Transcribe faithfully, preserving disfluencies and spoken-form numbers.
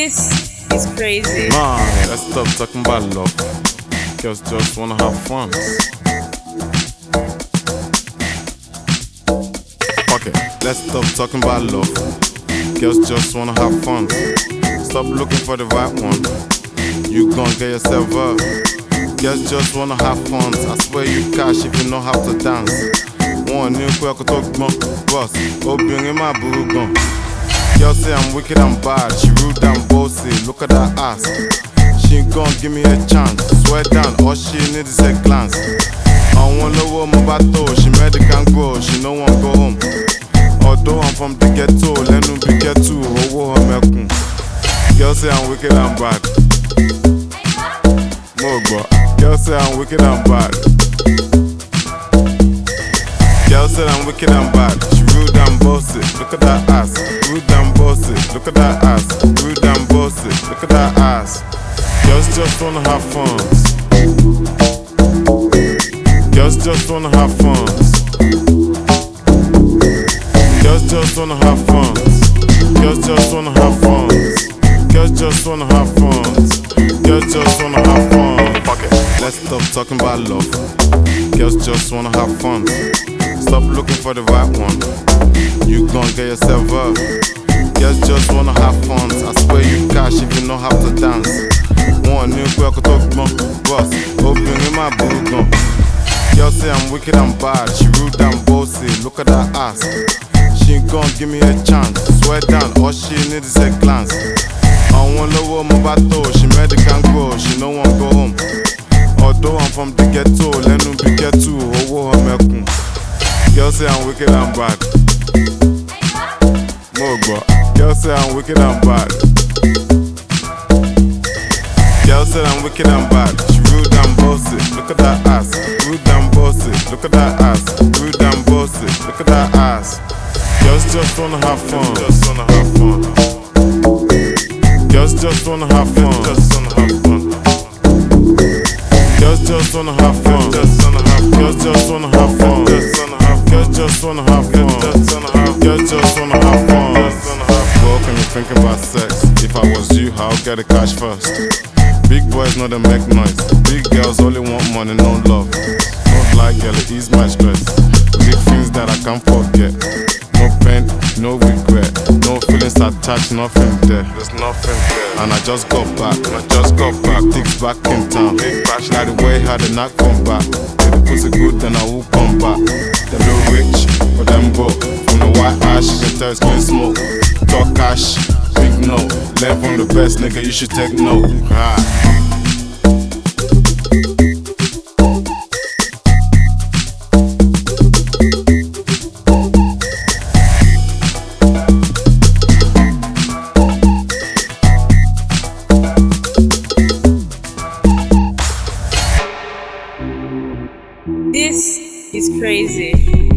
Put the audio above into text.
This is crazy. Man, let's stop talking about love. Girls just wanna have fun. Fuck it, let's stop talking about love. Girls just wanna have fun. Stop looking for the right one. You gon' get yourself up. Girls just wanna have fun. I swear you cash if you know how to dance. One new quick talk boss. Obìnrin my boo gun. Girl say I'm wicked and bad. She rude and bossy. Look at that ass. She gon' give me a chance. Swear down, all she need is a glance. I wanna know what my battle. She made the gang grow. She no one go home. Although I'm from the ghetto, let me be ghetto. Oh, oh, mekun. Girl say I'm wicked and bad. Mogba. Girl say I'm wicked and bad. Girl said I'm wicked and bad. She rude and bossy. Look at that ass. Rude and bossy. Look at that ass. Rude and bossy. Look at that ass. Girls just wanna have fun. Girls just wanna have fun. Girls just wanna have fun. Girls just wanna have fun. Girls just wanna have fun. Girls just wanna have fun. Fuck it. Let's stop talking about love. Girls just wanna have fun. Stop looking for the right one. You gon' get yourself up. Girls just wanna have fun. I swear you cash if you know how to dance. One new quick talk boss. Obìnrin my boo gun. Girl say I'm wicked and bad. She rude and bossy. Look at that ass. She gon' give me a chance. Swear down, all she need is a glance. I wanna know what my battle. She made the gang grow. She no one go home. Although I'm from the ghetto, let me be ghetto. Oh, oh, mekun. Girl say I'm wicked and bad. Mogba. Girl say I'm wicked and bad. Girl said I'm wicked and bad. She rude and bossy. Look at that ass. Rude and bossy. Look at that ass. Rude and bossy. Look at that ass. Girls just wanna have fun. Just wanna have fun. Girls just wanna have fun. Just wanna have fun. Girls just wanna have fun. Just wanna have. Girls just wanna have fun. Just wanna have. Girls just wanna have fun. Just wanna have. Girls just wanna have fun. What can you think about sex? If I was you, I'll get the cash first. Big boys know they make noise. Big girls only want money, no love. Don't like girl, it ease my stress. Big things that I can't forget. No pain, no regret. No feelings attached, nothing there. There's nothing there. And I just got back. I just got back. Things back in town. Big back. Now the way how the knock come back. If the pussy good, then I will come back. Them no rich, but them broke. From the white ash, you can tell it's clean smoke. Talk cash, big no. Learn from the best, nigga, you should take note. Ah. This is crazy.